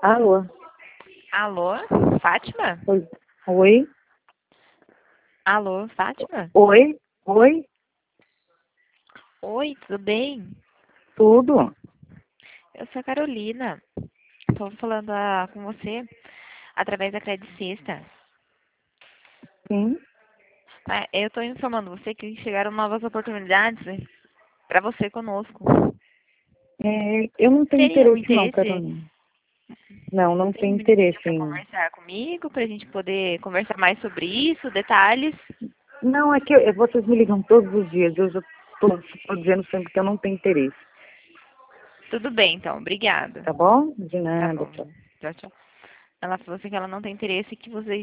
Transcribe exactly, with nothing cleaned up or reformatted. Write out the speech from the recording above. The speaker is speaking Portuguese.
Alô? Alô, Fátima? Oi? Oi? Alô, Fátima? Oi? Oi? Oi, tudo bem? Tudo? Eu sou a Carolina. Estou falando ah, com você através da Credicista. Sim? Tá? Eu estou informando você que chegaram novas oportunidades para você conosco. É, eu não tenho Teria um interesse não, interesse? Carolina. Não, não Tem um tenho minutinho interesse para em... conversar comigo, para a gente poder conversar mais sobre isso, detalhes? Não, é que eu- vocês me ligam todos os dias. Eu já estou dizendo sempre que eu não tenho interesse. Tudo bem, então. Obrigada. Tá bom? De Tá nada, bom. tchau. Tchau, tchau. Ela falou assim que ela não tem interesse e que você